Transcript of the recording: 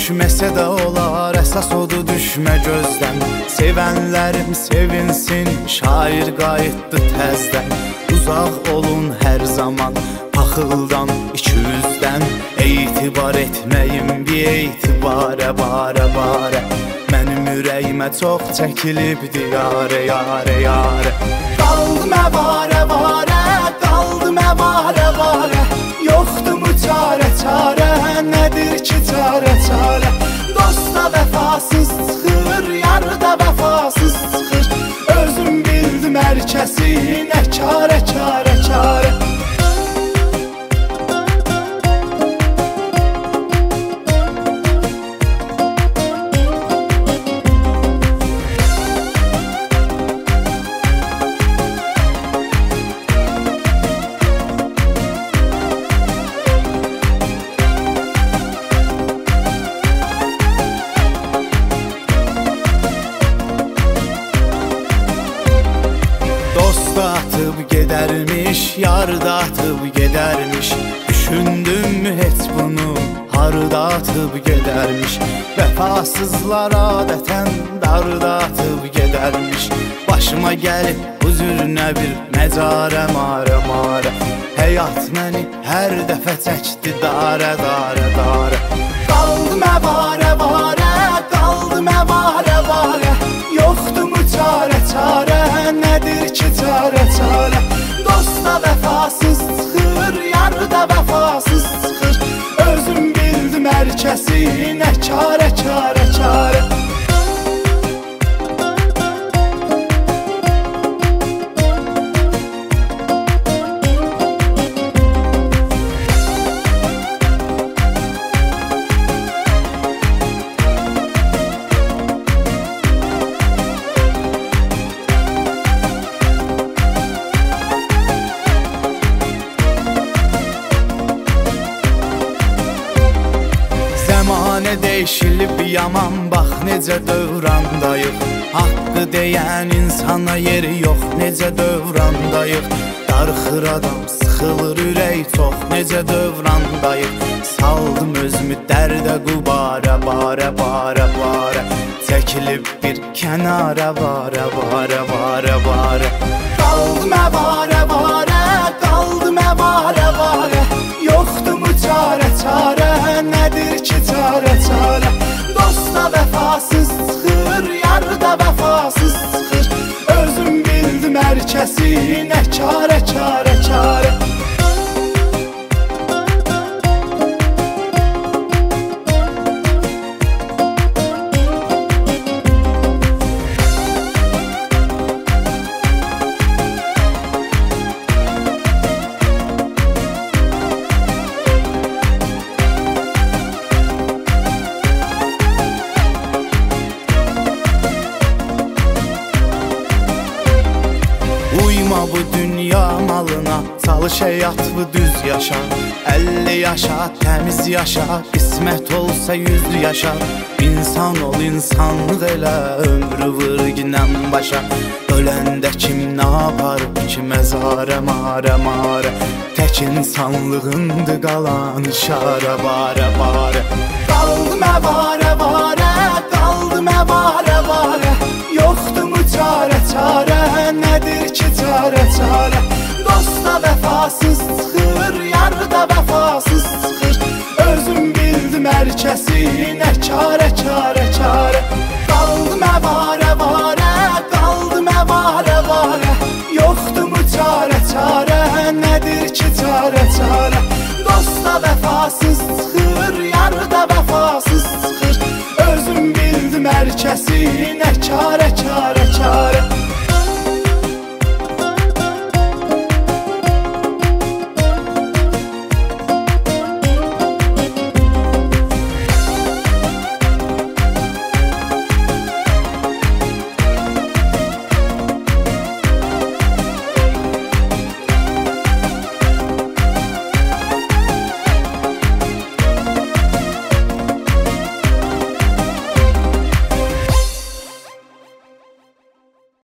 düşməsə də olar, əsas odur düşmə gözdən. Sevənlərim sevinsin, şair qayıtdı təzdən. Uzaq olun hər zaman paxıldan, iki-yüzdən. Etibar etməyim bir etibarə, barə, barə. Mənim ürəyimə çox çəkilibdi yarə, yarə, yarə. Qaldım əvarə, varə, qaldım əvarə, varə. Yoxdur mu çarə, çarə, nədir ki çarə, çarə. Dosta vəfasız çıxır, yarıda vəfasız çıxır. Özüm bildim hər kəsi, nə çarə, çarə, çarə. Atıb gedərmiş, yarda atıb gedərmiş. Düşündümmü heç bunu, harda atıb gedərmiş. Vəfasızlar adətən darda atıb gedərmiş. Başıma gəlib bu zürnə bir məcarə, marə, marə. Həyat məni hər dəfə çəkdi darə, darə, darə. Qaldım əvarə, varə, qaldım əvarə, varə. Yoxdur mu çarə, çarə, nədir ki çarə, çarə. Dosta vəfasız çıxır, yarıda vəfasız çıxır. Özüm bildim hər kəsi, nə çarə, çarə, çarə. Zamanə değişilib yaman, bax necə dövrandayıq. Haqqı deyən insana yeri yox, necə dövrandayıq. Darxır adam, sıxılır ürək çox, necə dövrandayıq. Saldım özümü dərdə qubarə, barə, barə, barə. Çəkilib bir kənara, barə, barə, barə, barə. Qaldım əvarə, varə, qaldım əvarə, varə. Yoxdur mu çarə, çarə, nədir ki çarə, çarə. Dosta vəfasız çıxır, yarıda vəfasız çıxır. Özüm bildim hər kəsi, nə çarə, çarə, çarə. Uyma bu dünya malına, çalış həyat bu düz yaşa. 50 yaşa, təmiz yaşa, qismət olsa 100 yaşa. İnsan ol, insanlıq elə, ömrü vır ginən başa. Öləndə kim nə yapar ki məzarə, marə, marə. Tək insanlığındır qalan işarə, barə, barə. Qaldım əvarə, varə, qaldım əvarə, varə. Yoxdur mu çarə, çarə, nədir ki çarə, çarə. Dosta vəfasız çıxır, yarıda vəfasız çıxır. Özüm bildim hər kəsi, nə çarə, çarə, çarə. Qaldım əvarə, varə, qaldım əvarə, varə. Yoxdur mu çarə, çarə, nədir ki çarə, çarə. Dosta vəfasız çıxır, yarıda vəfasız çıxır. Özüm bildim hər kəsi, nə çarə, çarə, çarə.